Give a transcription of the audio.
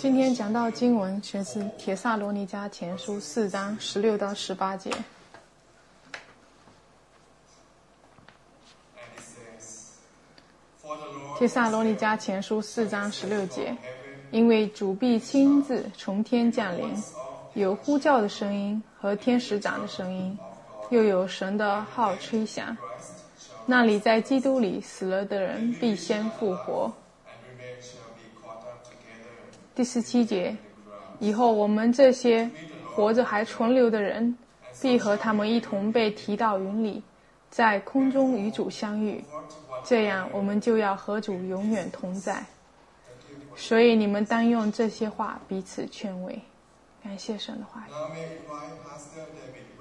今天讲到经文选自《帖撒罗尼迦前书》4章16到18节。帖撒罗尼迦前书4章16节，因为主必亲自从天降临，有呼叫的声音和天使长的声音，又有神的号吹响。那里在基督里死了的人必先复活。第17节，以后我们这些活着还存留的人，必和他们一同被提到云里，在空中与主相遇，这样我们就要和主永远同在。所以你们当用这些话彼此劝慰。感谢神的话语。